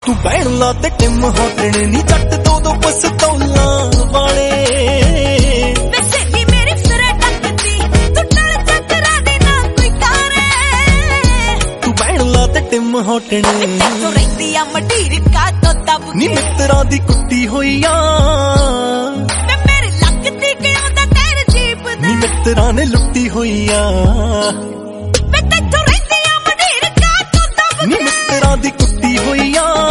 ਤੂੰ ਬਹਿਣ ਲਾ ਤੇ ਟਿਮ ਹੋਟਣ ਨੀ ਜੱਟ ਦੋ ਪਸਤੌਲਾਂ ਵਾਲੇ ਵੈਸੇ ਹੀ ਮੇਰੀ ਸਿਰੇ ਟੱਕਦੀ ਤੂੰ ਟਲ ਚੱਕਰਾ ਦੇ ਨਾ ਕੋਈ ਤਾਰੇ ਤੂੰ ਬਹਿਣ ਲਾ ਤੇ ਟਿਮ ਹੋਟਣ ਤੂੰ ਰਹਿੰਦੀ ਆ ਮਢੀਰ ਕਾ ਤੋਂ ਦਬ ਨੀ ਮਿੱਤਰਾਂ ਦੀ ਕੁੱਟੀ ਹੋਈ ਆ ਤੇ ਮੇਰੇ ਲੱਗਦੀ ਕਿਉਂ ਦਾ ਤੇਰੇ ਜੀਪ ਦਾ ਨੀ ਮਿੱਤਰਾਂ ਨੇ ਲੁੱਟੀ ਹੋਈ ਆ ਤੂੰ ਰਹਿੰਦੀ ਆ ਮਢੀਰ ਕਾ ਤੋਂ ਦਬ ਨੀ ਮਿੱਤਰਾਂ ਦੀ ਕੁੱਟੀ ਹੋਈ ਆ